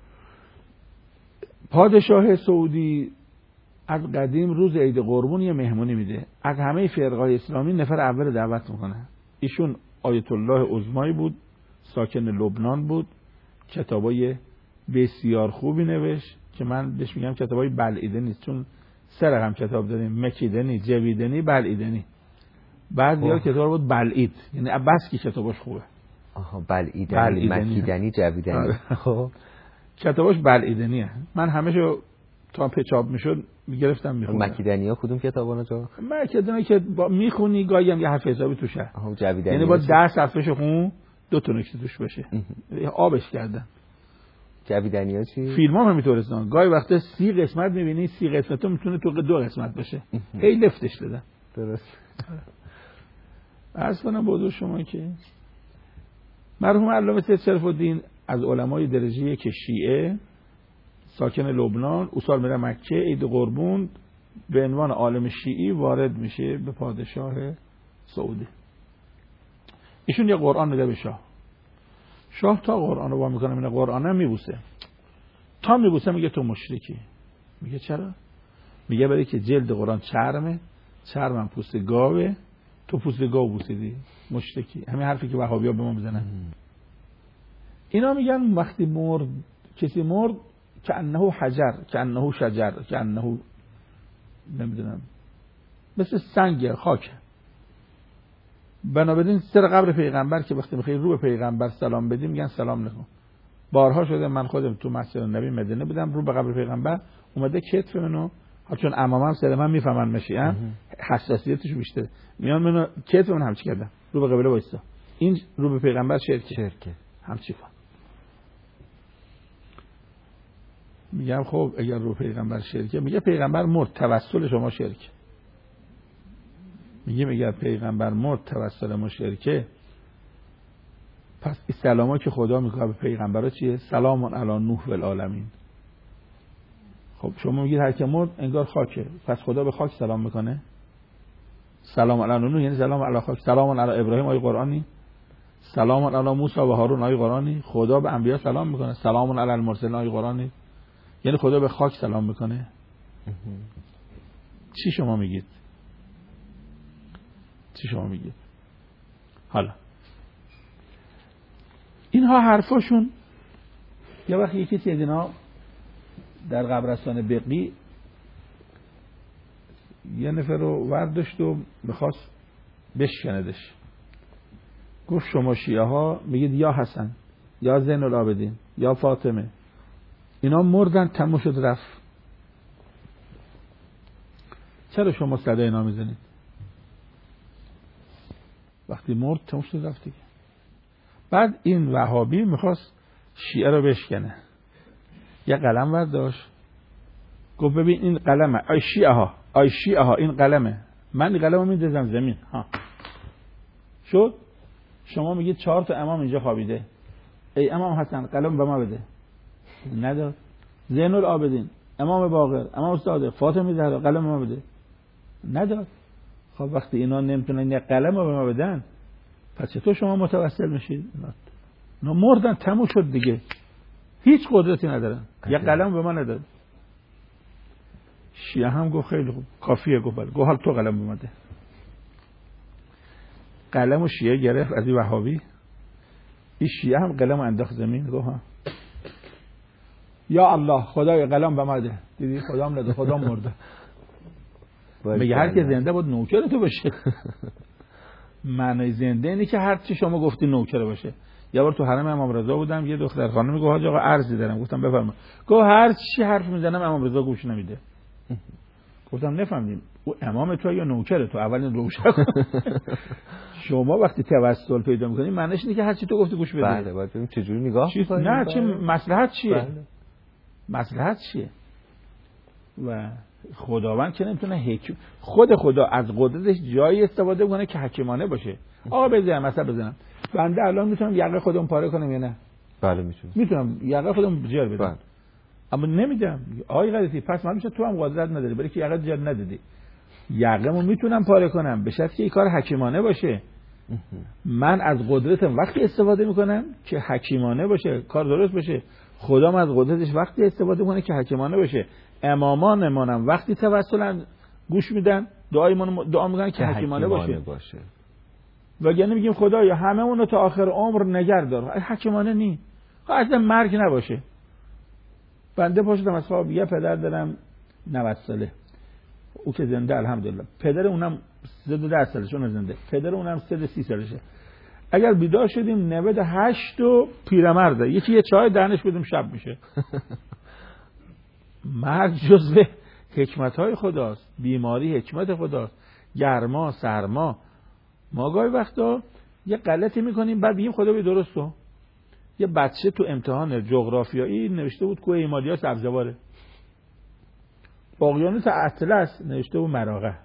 پادشاه سعودی از قدیم روز عید قربون یه مهمونی میده، از همه فرقای اسلامی نفر اول دعوت میکنه. ایشون آیت الله عظمایی بود، ساکن لبنان بود، کتابای بسیار خوبی نوشت که من بهش میگم کتابای بلعیدنی، چون سه رقم کتاب داریم: مکیدنی، جویدنی، بلعیدنی. بعضیا کتاب بود بلعید، یعنی بس که کتابش خوبه. آها، بلعیدنی، مکیدنی، جویدنی. خب کتابش بلعیدنیه. من همه‌شو تا چاپ میشد میگرفتم میخوندم. مکیدنی‌ها کدوم کتابا جو؟ مکیدنی که میخونی گاهی هم یه حرف حسابی توشه. آها، جویدنی یعنی با 10 صفحه‌شو خون 2 تا نکته توش باشه. آبش کردن. جویدنی‌ها چی؟ فیلمام همینطور هستن. گاهی وقتا 30 قسمت می‌بینی، 30 قسمتو میتونه تو 2 قسمت باشه. هی لفتش دادن. درست. عرض کنم بودو شما که مرحوم علامه سید شریف الدین از علمای درجه یک شیعه، ساکن لبنان، اصول میره مکه، عید قربون، به عنوان عالم شیعی وارد میشه به پادشاه سعودی. ایشون یه قرآن میده به شاه تا قرآن رو وا میکنه، میگه قرآن هم میبوسه، تا میبوسه میگه تو مشرکی. میگه چرا؟ میگه برای که جلد قرآن چرمم پوست گاوه، تو پوست گاو بوسیدی، مشرکی. همین حرفی که وهابی‌ها به ما میزنن. اینا میگن وقتی مرد، کسی مرد که انه حجر، که انه شجر، که انه نمیدونم مثل سنگ خاک. بنابراین سر قبر پیغمبر که وقتی میخوای رو به پیغمبر سلام بدیم میگن سلام نکن. بارها شده من خودم تو مسجد نبی مدینه بودم، رو به قبر پیغمبر اومده کتف منو، چون عمامم سر من میفهمن مشیعه، حساسیتش بیشتره، میان منو کتف من همچی کردم، رو به قبله وایسا. این رو به پیغمبر شرکه همچی کن. میگم خب اگر رو پیغمبر شرکه، میگه پیغمبر مرد توسل شما شرکه. میگیم اگر پیغمبر مرد توسل ما شرکه، پس این سلاما که خدا میگه به پیغمبرها چیه؟ سلام علی نوح و العالمین. خب شما میگید هر که مرد انگار خاکه، پس خدا به خاک سلام میکنه؟ سلام علی نوح یعنی سلام علی خاک. سلام علی ابراهیم آیه قرآنی، سلام علی موسی و هارون آیه قرآنی. خدا به انبیا سلام میکنه. سلام علی المرسلین آیه قرآنی، یعنی خدا به خاک سلام میکنه. چی شما میگید؟ حالا اینها حرفاشون. یه وقت یکی از اینا در قبرستان بقیع یه نفر رو ورداشت و میخواست بشکندش. گفت شما شیعه ها میگید یا حسن، یا زین العابدین، یا فاطمه، اینا مردن تموم شد رفت، چرا شما صدای اینا میزنید؟ وقتی مرد تموم شد رفت دیگه. بعد این وهابی میخواست شیعه رو بشکنه، یه قلم برداشت گفت ببین این قلمه، آی شیعه ها این قلمه، من این قلم رو میدازم زمین ها. شد شما میگید 4 تا امام اینجا خوابیده، ای امام حسن قلم به ما بده. نداد. زین العابدین، امام باقر، امام صادق، فاطمه زهرا قلم به ما بده. نداد. خب وقتی اینا نمیتونن یه قلم رو به ما بدن، پس چطور شما متوسل میشید؟ اینا مردن تموم شد دیگه، هیچ قدرتی ندارن، یه قلم به ما نداد. شیعه هم گفت خیلی خوب کافیه، گفت حال تو قلم به ما ده. قلم و شیعه گرفت از این وهابی، این شیعه هم قلم انداخت زمین، گفت ها یا الله خدای قلم به ما ده. دیدی خدا هم نده، خدا مرده. میگه هر کی زنده بود نوکر تو باشه. معنی زنده اینه که هر چی شما گفتی نوکر باشه. یه بار تو حرم امام رضا بودم، یه دختر خانم میگه حاج آقا عرضی دارم. گفتم بفرما. گفت هر چی حرف میزنم امام رضا گوش نمیده. گفتم نفهمیدم او امام تو یا نوکر تو؟ اول روشن کن. شما وقتی توسل پیدا میکنی معنیش اینه که هر چی تو گفتی گوش بده. بله باید ببینیم چه جوری نگاه می‌کنی. نه چه مصلحت چیه؟ بله. مصلحت چیه؟ و خداوند که نمیتونه خود خدا از قدرتش جایی استفاده کنه که حکیمانه باشه. آقا بزنم مثلا بزنم بنده الان میتونم یقه خودم پاره کنم یا نه؟ بله میتونم یقه خودم جر بدم. بله. اما نمیدم. آقای غلطی پس من میشه تو هم قدرت نداری برای که یقه جر ندادی. یقه‌مو میتونم پاره کنم به شرطی که این کار حکیمانه باشه. من از قدرتم وقتی استفاده میکنم که حکیمانه باشه، کار درست باشه. خدام از قدرتش وقتی استفاده کنه که حکیمانه باشه. امامانمونم وقتی توسلن گوش میدن، دعا میکنن که حکیمانه باشه. وگرنه میگیم خدایا همه اونو تا آخر عمر نگهدار. حکیمانه نی. اصلا مرگ نباشه. بنده پاشدم از خواب، یه پدر دارم 90 ساله، او که زنده الحمدلله، پدر اونم 110 سالشه، اون زنده، پدر اونم 130 سالشه. اگر بیدار شدیم 98 و پیرمرده، یکی یه چای دهنش بدیم شب میشه. مرگ جزء حکمت‌های خداست، بیماری حکمت خداست، گرما، سرما. ما گاهی وقتا یه غلطی میکنیم بعد میگیم خدا بی درستو. یه بچه تو امتحان جغرافیایی نوشته بود کوه هیمالیا سبزواره، اقیانوس اطلس نوشته بود مراغه،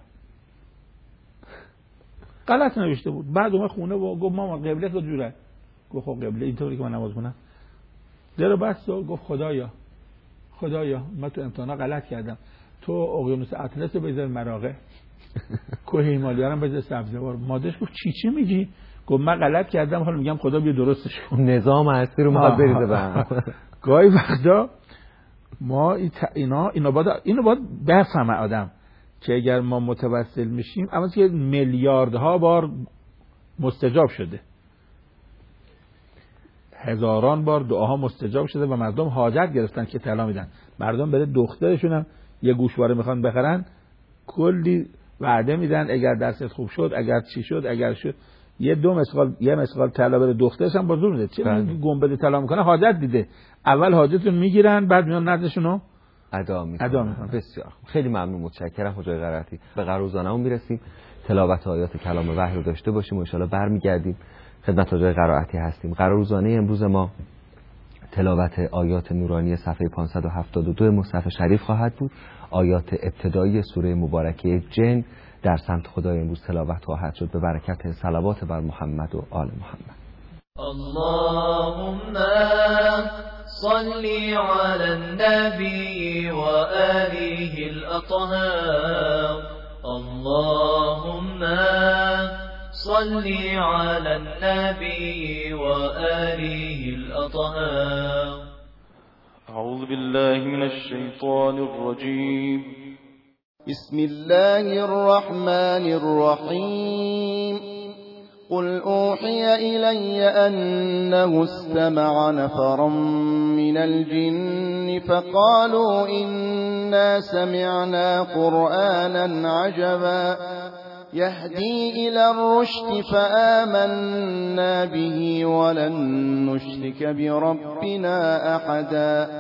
غلط نوشته بود. بعد اومد خونه و گفت ماما قبله تو جوره. گفت خب قبله اینطوری که من نماز کنم؟ در بس و گفت خدایا من تو امتحانا غلط کردم، تو اقیانوس اطلس بذار مراغه، کوه هیمالیا رو بذار سبزوار. مادرش گفت چی میگی؟ گفت من غلط کردم، حالا میگم خدا بیا درستش کن. نظام هستی رو میخواد بریزه به هم. گاهی وقتا ما اینو باید بفهمه آدم که اگر ما متوسل میشیم، اما که میلیاردها بار مستجاب شده، هزاران بار دعاها مستجاب شده و مردم حاجت گرفتن که طلا میدن. مردم برای دخترشون هم یه گوشواره میخوان بخرن، کلی وعده میدن اگر دستت خوب شد، اگر چی شد، اگر شد یه مسقال طلا بره دخترش هم بازور میده. چه گنبد طلا میکنه؟ حاجت دیده. اول حاجتون میگیرن، بعد میان نردشونو ادا میکنن. بسیار خیلی ممنون، متشکرم حجای قرائتی. به قراروزانه‌مون میرسیم، تلاوت آیات کلام وحی رو داشته باشیم و ان شاءالله برمیگردیم خدمت حجای قرائتی هستیم. قراروزانه امروز ما تلاوت آیات نورانی صفحه 572 مصحف شریف خواهد بود. آیات ابتدایی سوره مبارکه جن در سمت خدای امروز تلاوت خواهد شد به برکت صلوات بر محمد و آل محمد. اللهم صل على النبي وآله الأطهار. اللهم صل على النبي وآله الأطهار. أعوذ بالله من الشيطان الرجيم. بسم الله الرحمن الرحيم. قل أوحي إلي أنه استمع نفر من الجن فقالوا إنا سمعنا قرآنا عجبا يهدي إلى الرشد فآمنا به ولن نشرك بربنا أحدا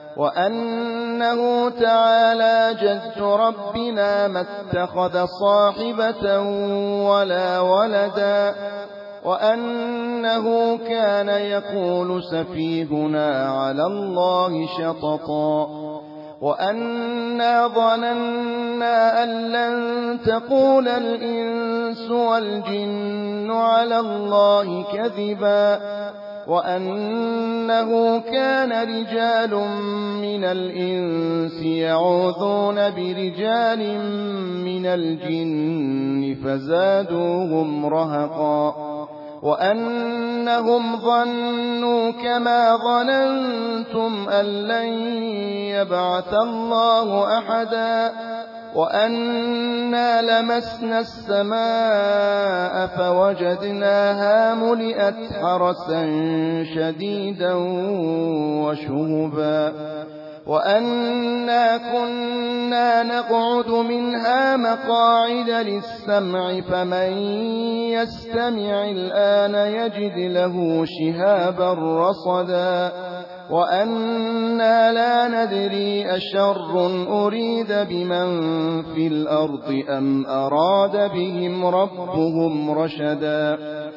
وأنه تعالى جد ربنا ما اتخذ صاحبة ولا ولدا وأنه كان يقول سفيهنا على الله شططا وأنا ظننا أن لن تقول الإنس والجن على الله كذبا وأنه كان رجال من الإنس يعوذون برجال من الجن فزادوهم رهقا وأنهم ظنوا كما ظننتم أن لن يبعث الله أحدا وأنا لمسنا السماء فوجدناها ملئت حرسا شديدا وشهبا وأنا كنا نقعد منها مقاعد للسمع فمن يستمع الآن يجد له شهابا رصدا وأنا لا ندري أشر أريد بمن في الأرض أم أراد بهم ربهم رشدا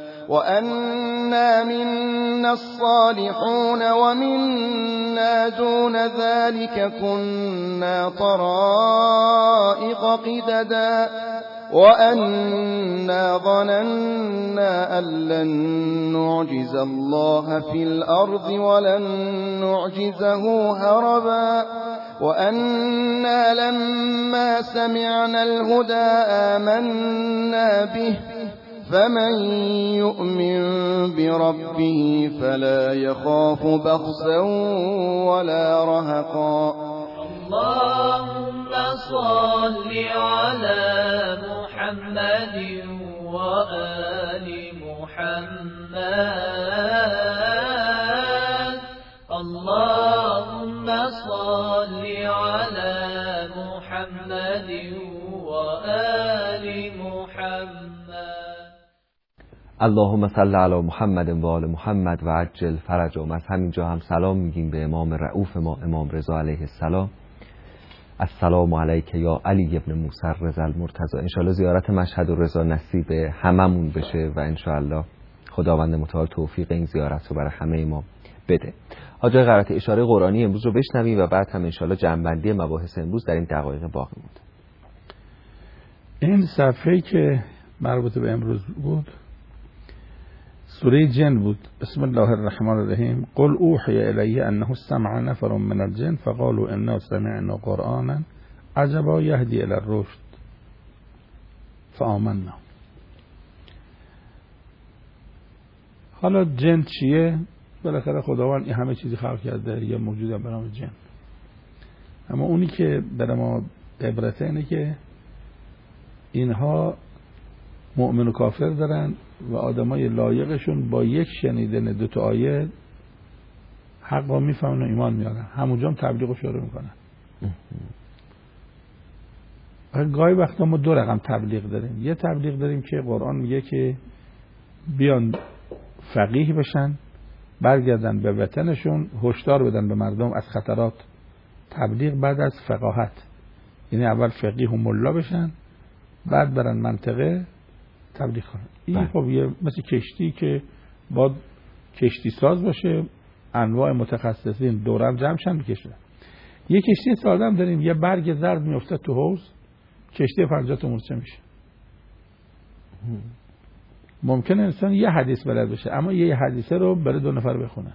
وأنا منا الصالحون ومنا دون ذلك كنا طرائق قددا وأنا ظننا أن لن نعجز الله في الأرض ولن نعجزه هربا وأنا لما سمعنا الهدى آمنا به فمن يؤمن بربه فلا يخاف بخسا ولا رهقا. اللهم صل على محمد وآل محمد. محمد اللهم صل على محمد وآل محمد. اللهم صل علی محمد و آل محمد و عجل فرجهم. از همینجا هم سلام میگیم به امام رؤوف ما امام رضا علیه السلام. السلام علیک یا علی ابن موسی رضا المرتضی. انشالله زیارت مشهد و رضا نصیب هممون بشه و انشالله خداوند متعال توفیق این زیارت رو برای همه ما بده. آجای قرائت اشاره قرآنی امروز رو بشنویم و بعد هم انشالله جمع‌بندی مباحث امروز در این دقایق باقی مونده. این صفحه‌ای که مربوط به امروز بود سوره جن بود. بسم الله الرحمن الرحیم. قل اوحی الی انه استمع نفر من الجن فقالوا انا سمعنا قرآنا عجبا یهدی الی الرشد فآمنا. حالا جن چیه؟ بالاخره خداوند این همه چیزی خلق کرده، یه موجود به نام جن. اما اونی که برای ما عبرته اینه که اینها مؤمن و کافر دارن و آدمای لایقشون با یک شنیدن دو تا آیه حق را میفهمن و ایمان میارن، همونجا هم تبلیغ رو شروع میکنن. گاهی وقتا ما دو رقم تبلیغ داریم. یه تبلیغ داریم که قرآن میگه که بیان فقیه بشن، برگردن به وطنشون، هشدار بدن به مردم از خطرات. تبلیغ بعد از فقاهت، یعنی اول فقیه و ملا بشن بعد برن منطقه تبلیغ کنن. این خب یه مثل کشتی که باید کشتی ساز باشه، انواع متخصصین دورم جمع شن بکشن. یه کشتی ساده هم داریم، یه برگ زرد میفته تو حوض، کشتی 50 تا مورچه میشه. ممکنه انسان یه حدیث بلد باشه اما یه حدیثه رو برای 2 نفر بخونه.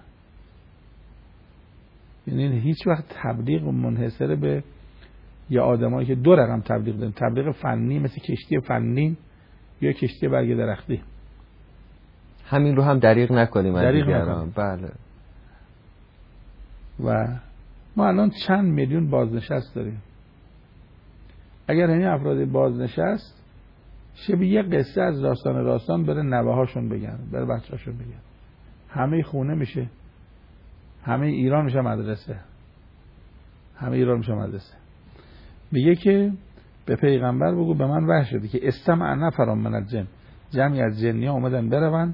یعنی هیچ وقت تبلیغ منحصر به یا آدمایی که دو رقم تبلیغ دارن، تبلیغ فنی مثل کشتی فنی یا کشتی برگ درختی. همین رو هم دریغ نکنیم از دیگران. بله. و ما الان چند میلیون بازنشست داریم. اگر این افراد بازنشست شبیه یه قصه از راستان بره نوه هاشون بگن، بره بچه هاشون بگن، همه خونه میشه، همه ایران میشه مدرسه، همه ایران میشه مدرسه. میگه که به پیغمبر بگو به من وحی شده که استمع نفر من الجن، جمعی از جنی ها اومدن برون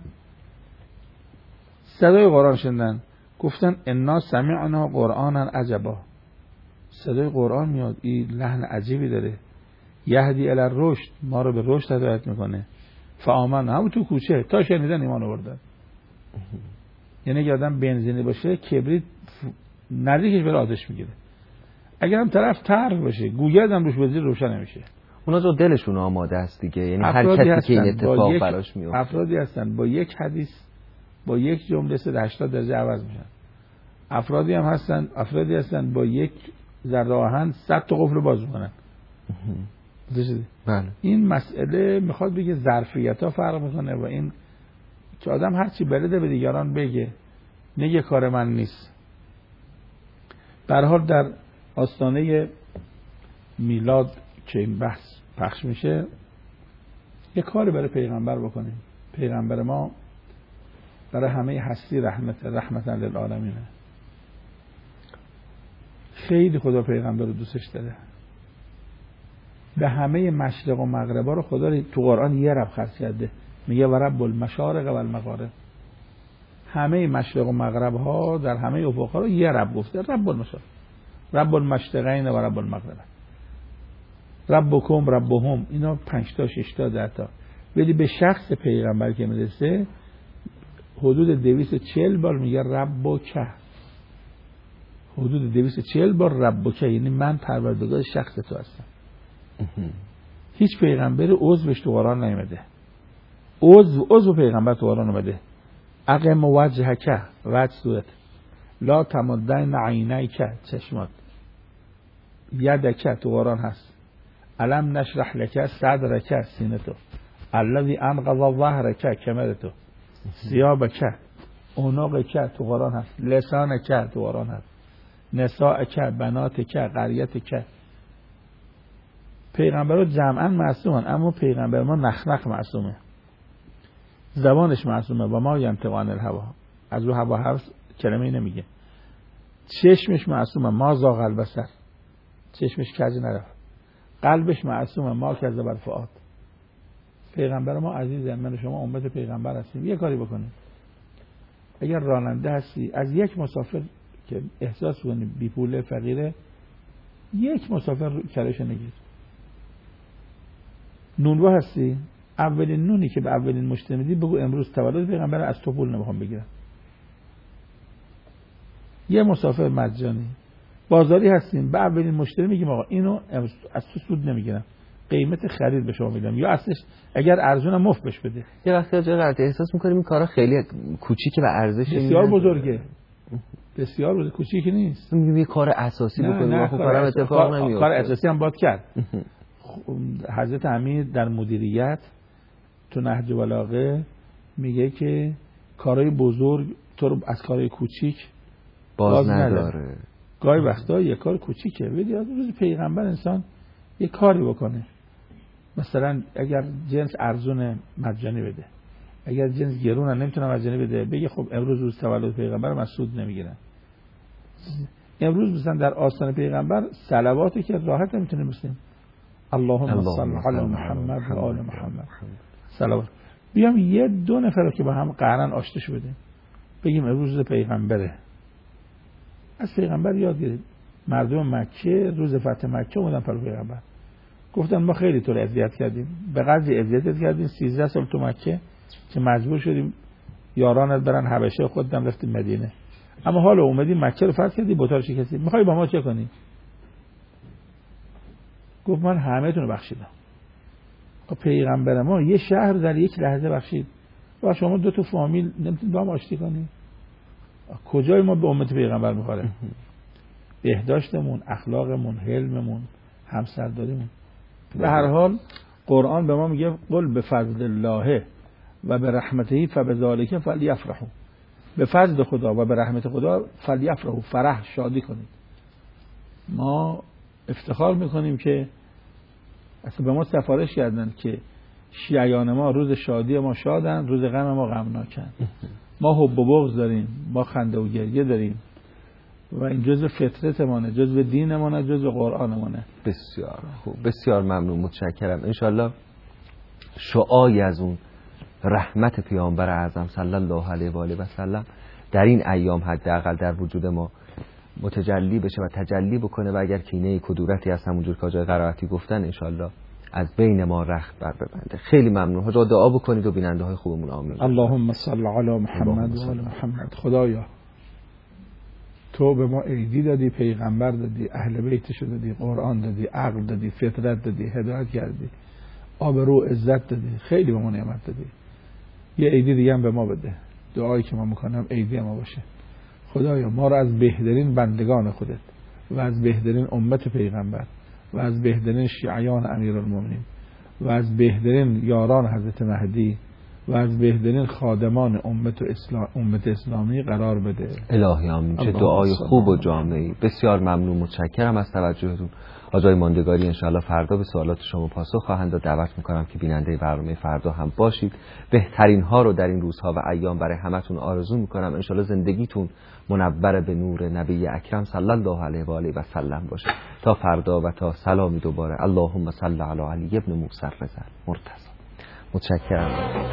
صدای قرآن شنیدن، گفتن انا سمعنا قرآنا عجبا. صدای قرآن میاد، این لحن عجیبی داره، یهدی الی الرشد، ما رو به رشد هدایت میکنه. فآمن، همون تو کوچه تا شنیدن ایمان آوردن. یعنی اگه آدم بنزینی باشه کبریت نزدیکش بره آتش میگیره. اگر هم طرف تر باشه گوگرد هم روش بزیر روشن نمیشه. اونا جو دلشون آماده است دیگه، یعنی هر کسی که این اتفاق براش میفته. افرادی هستن با یک حدیث با یک جمله 180 درجه عوض میشن. افرادی هستن با یک ذره آهن 100 تا قفل باز میکنن. بله. این مسئله میخواد بگه ظرفیت ها فرق میکنه و این که آدم هرچی بلده به دیگران بگه، نگه کار من نیست. به هر حال در آستانه میلاد که این بحث پخش میشه یه کاری برای پیغمبر بکنیم. پیغمبر ما برای همه هستی رحمت للعالمینه. خیلی خدا پیغمبر رو دوستش داره. به همه مشرق و مغرب ها رو خدا تو قرآن یه رب خرج کرده، میگه و رب المشارق و المغارب. همه مشرق و مغرب ها در همه افق ها رو یه رب گفته، رب المشارق، رب المشرقین و رب المغرب، ربکم ربهم. اینا 5 تا 6 تا 10 تا. ولی به شخص پیغمبر که میرسه حدود 240 بار میگه ربک، حدود 240 بار ربک، یعنی من پروردگار شخص تو هستم. هیچ پیغمبر عضوش تو قرآن نیامده. عضو پیغمبر تو قرآن اومده. اقم وجهک، وجه صورت، لا تمدن عینیک، چشمات، یدک تو قرآن هست، الم نشرح لک صدرک، سینه تو، الذی انقض ظهرک، کمر تو، ثیابک، عنقک تو قرآن هست، لسانک تو قرآن هست، نساءک، بناتک، قریتک. پیغمبر جمعا معصومن اما پیغمبر ما نخنخ معصومه. زبانش معصومه و ما ینطق عن الهوا، از رو هوا حرف کلمه‌ای نمیگه. چشمش معصومه، ما زاغ البصر، چشمش کج نرفت. قلبش معصومه، ما کذب الفؤاد. پیغمبر ما عزیزه، من شما امت پیغمبر هستیم. یه کاری بکنید، اگر راننده هستی از یک مسافر که احساس کنی بی پول فقیره، یک مسافر کلش نگیر. نونوا هستی، اولین نونی که به اولین مشتری میدی بگو امروز تولد پیغمبر، از تو پول نمیخوام بگیرم. یه مسافر مجانی. بازاری هستیم، به اولین مشتری میگیم آقا اینو از تو سود نمیگیرم، قیمت خرید به شما میدم، یا اصلش اگر ارزونه مفت بهش بده. یه وقتی جای غلط احساس میکنیم این کارا خیلی کوچیکه و ارزش بسیار بزرگه، بسیار بزرگ، کوچیکی نیست. میگیم یه کار اساسی بکنیم، خب کارم اتفاق نمیفته. کار اساسی هم باید کرد. حضرت امیر در مدیریت تو نهج بلاغه میگه که کارهای بزرگ تو رو از کارهای کوچیک باز نداره. گاهی وقتا یه کار کوچیکه، ولی روز پیغمبر انسان یه کاری بکنه. مثلا اگر جنس ارزون مجانی بده، اگر جنس گرون نمیتونه مجانی بده، بگه خب امروز روز تولد پیغمبر من سود نمیگیرم. امروز مثلا در آستان پیغمبر صلواتی که راحت نمیتونیم بسیم، اللهم صل علی محمد و آل محمد، صلوات. بیام یه دو نفر رو که با هم قرن آشتیش بده، بگیم امروز روز پیغمبره، از پیغمبر یاد گیرید. مردم مکه روز فتح مکه اومدن پر پیغمبر، گفتن ما خیلی تو رو اذیت کردیم، به قدری اذیت کردیم 13 سال تو مکه که مجبور شدیم یارانت برن حبشه، خودم رفتیم مدینه، اما حالا اومدیم مکه رو فتح کردیم، بت‌ها رو شکستیم، میخوای با ما چه کنی؟ گفت من همه تون رو بخشیدم. پیغمبر ما یه شهر در یک لحظه بخشید و شما دو تا فامیل نمیتونید با هم آشتی کنی؟ کجای ما به امت پیغمبر میخوره؟ بهداشتمون، اخلاقمون، حلممون، همسرداریمون. به هر حال قرآن به ما میگه قل بفضل الله و به رحمته فبذالک فلیفرحوا، به فضل خدا و به رحمت خدا فلیفرحوا، فرح، شادی کنید. ما افتخار میکنیم که اصلا به ما سفارش کردن که شیعیان ما روز شادی ما شادن، روز غم ما غمناکن. ما حب و بغض داریم، ما خنده و گریه داریم و این جزء فطرتمونه، جزء دینمونه، جزء قرآنمونه. بسیار خوب، بسیار ممنون، متشکرم. انشالله شعاعی از اون رحمت پیامبر اعظم صلی الله علیه و آله و سلم در این ایام حداقل در وجود ما متجلی بشه و تجلی بکنه و اگر کینه کدورتی هست همونجور که آقای قرائتی گفتن انشالله از بین ما رخت بر ببنده. خیلی ممنون. حاجا دعا بکنید و بیننده های خوبمون آمین. اللهم صل علی محمد و آل محمد. خدایا تو به ما عیدی دادی، پیغمبر دادی، اهل بیتش دادی، قرآن دادی، عقل دادی، فطرت دادی، هدایت کردی، آبرو عزت دادی، خیلی به ما نعمت دادی. یه عیدی دیگه هم به ما بده. دعایی که ما میکنم عیدی ما باشه. خدایا ما را از بهترین بندگان خودت و از بهترین امت پیغمبر و از بهترین شیعیان امیرالمومنین و از بهترین یاران حضرت مهدی و از بهترین خادمان امت اسلامی قرار بده. الهی آمین. چه دعای خوب و جامعی. بسیار ممنون، متشکرم از توجهتون. آقای ماندگاری انشاءالله فردا به سوالات شما پاسخ خواهند داد. دعوت میکنم که بیننده برنامه فردا هم باشید. بهترین ها رو در این روزها و ایام برای همتون آرزو میکنم. انشاءالله زندگیتون منور به نور نبی اکرم صلی الله علیه و آله و سلم باشه. تا فردا و تا سلامی دوباره. اللهم صل علی علی ابن موسی رضا مرتضی. متشکرم.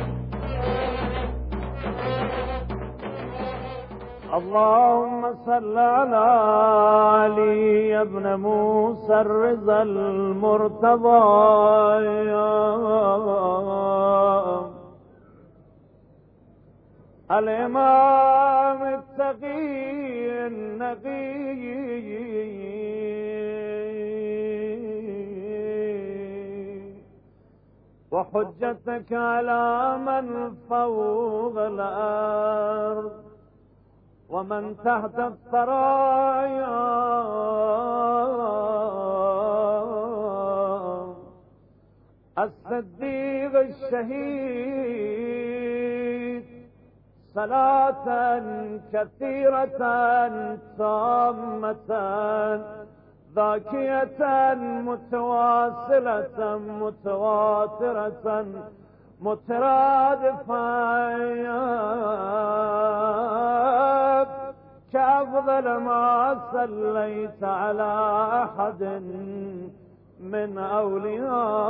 اللهم صل على علي ابن موسى الرضا المرتضى الإمام التقي النقي وحجتك على من فوق الأرض ومن تحت الثرايا الصديق الشهيد صلاة كثيرة تامة ذاكية متواصلة متواترة مترادفا كأفضل ما صليت على أحد من أوليائك